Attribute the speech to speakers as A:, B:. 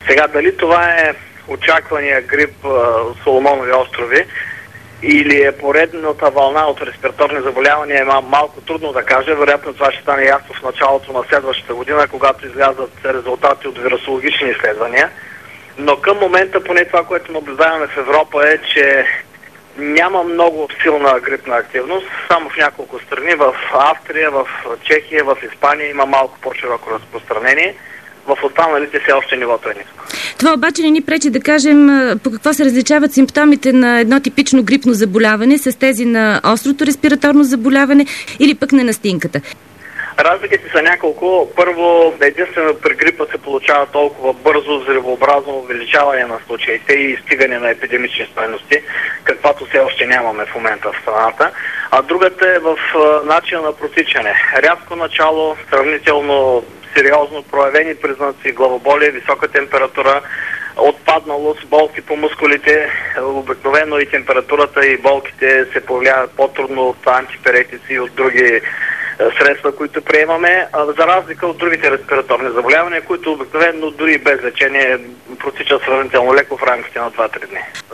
A: Сега, дали това е очаквания грип Соломонови острови или е поредната вълна от респираторни заболявания, е малко трудно да кажа. Вероятно това ще стане ясно в началото на следващата година, когато излязат резултати от вирусологични изследвания. Но към момента, поне това, което наблюдаваме в Европа, е, че няма много силна грипна активност. Само в няколко страни, в Австрия, в Чехия, в Испания има малко по-широко разпространение. В останалите все още нивото е ниско.
B: Това обаче не ни пречи да кажем по какво се различават симптомите на едно типично грипно заболяване с тези на острото респираторно заболяване или пък на настинката.
A: Разликите са няколко. Първо, единствено при грипа се получава толкова бързо, взривообразно увеличаване на случаите и стигане на епидемични стойности, каквато все още нямаме в момента в страната. А другата е в начина на протичане. Рязко начало, сравнително сериозно проявени признаци, главоболие, висока температура, отпадналост, болки по мускулите. Обикновено и температурата и болките се появяват по-трудно от антипиретици и от други средства, които приемаме, за разлика от другите респираторни заболявания, които обикновено дори без лечение протичат сравнително леко в рамките на 2-3 дни.